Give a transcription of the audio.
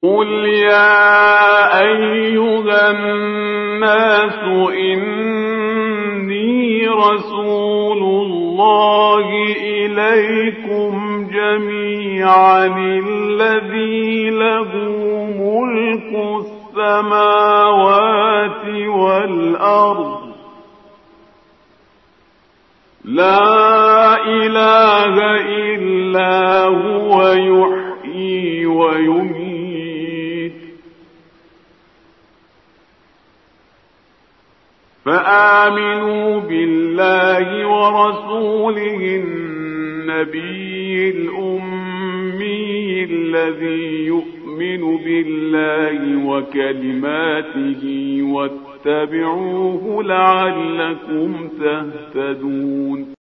قل يا أيها الناس إني رسول الله إليكم جميعا الذي له ملك السماوات والأرض لا إله إلا هو يحيي ويميت فآمنوا بالله ورسوله النبي الأمي الذي يؤمن بالله وكلماته واتبعوه لعلكم تهتدون.